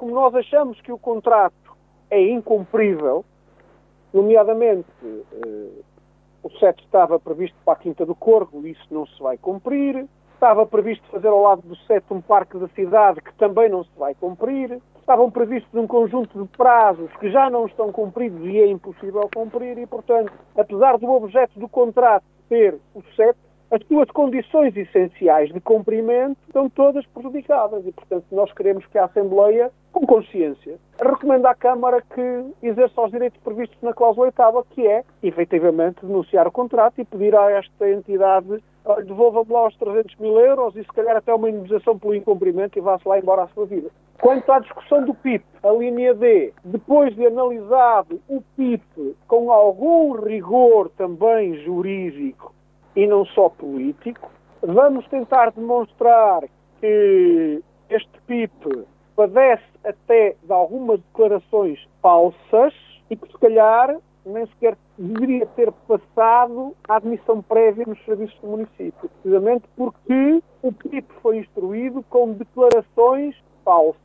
como nós achamos que o contrato é incumprível, nomeadamente o CET estava previsto para a Quinta do Corvo, e isso não se vai cumprir. Estava previsto fazer ao lado do CET um parque da cidade, que também não se vai cumprir. Estavam previstos um conjunto de prazos que já não estão cumpridos e é impossível cumprir. E, portanto, apesar do objeto do contrato ser o CET, as suas condições essenciais de cumprimento estão todas prejudicadas. E, portanto, nós queremos que a Assembleia, com consciência, recomende à Câmara que exerça os direitos previstos na cláusula 8ª, que é, efetivamente, denunciar o contrato e pedir a esta entidade: devolva-me lá os 300 mil euros e, se calhar, até uma indemnização pelo incumprimento e vá-se lá embora à sua vida. Quanto à discussão do PIP, a linha D, depois de analisado o PIP com algum rigor também jurídico e não só político, vamos tentar demonstrar que este PIP padece até de algumas declarações falsas e que, se calhar, nem sequer deveria ter passado a admissão prévia nos serviços do município, precisamente porque o PIP foi instruído com declarações falsas.